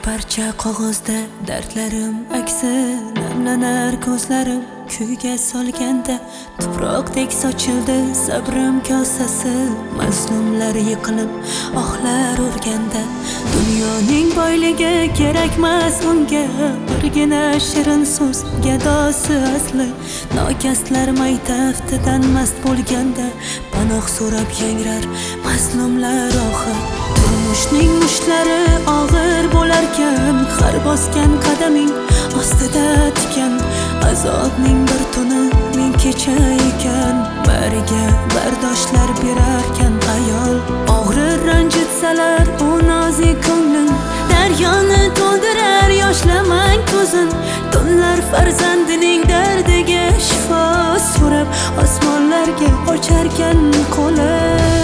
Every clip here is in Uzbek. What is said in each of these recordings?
parcha qog'ozda dardlarim aksi, namlanar ko'zlarim kuyga solganda, tuproqdek sochildi sabrim kosasi. Mazlumlar yiqilib ohlar urganda, dunyoning boyligi kerakmas unga, birgina shirin so'z gadosi asli. Nokaslar maytaftidan mast bo'lganda, panoh so'rab yangrar mazlumlar ohi. Turmushning mushtlari og'ir bo'larkan, har bosgan qadaming ostida tikan. Azobning bir tuni ming kecha ekan, bariga bardoshlar berarkan ayol. Og'rir ranjitsalar u nozik ko'nglim, daryoni to'ldirar yoshlamang ko'zin. Tunlar farzandining dardiga shifo so'rab osmonlarga ocharkan qo'li.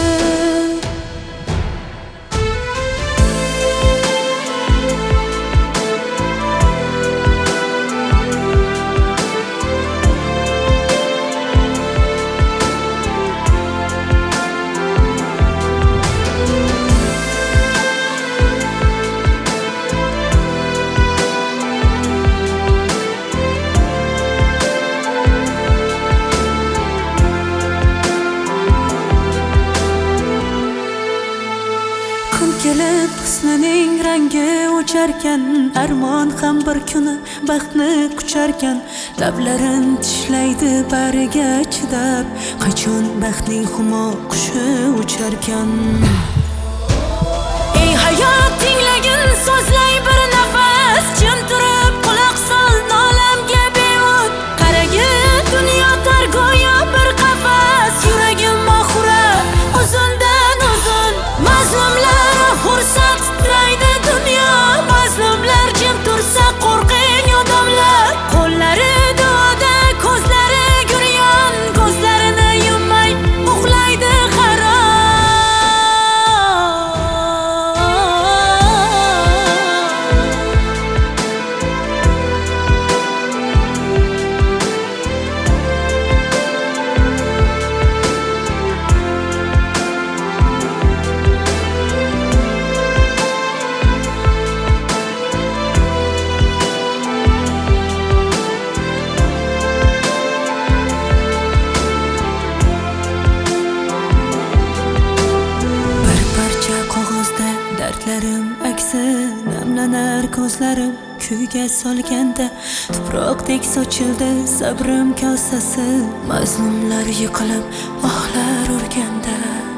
Kelib husnining rangi o'charkan, armon ham bir kuni baxtni qucharkan. Lablarin tishlaydi bariga chidab, qachon baxtning humo qushi ucharkan. Ey hayot tinglagin so'zlay bir nafas, jim turib quloq sol nolamga bevo't. Qaragin dunyo tar go'yo bir qafas, yuragim mohura uzundan uzun. Mazlumlar fursat titraydi dunyo, mazlumlar jim tursa qo'rqing odamlar. Qo'llari duoda, ko'zlari guryon, ko'zlarini yummay uxlaydi harom. Dardlarim aksi, namlanar ko'zlarim kuyga solganda, tuproqdek sochildi sabrim kosasi. Mazlumlar yiqilib ohlar urganda.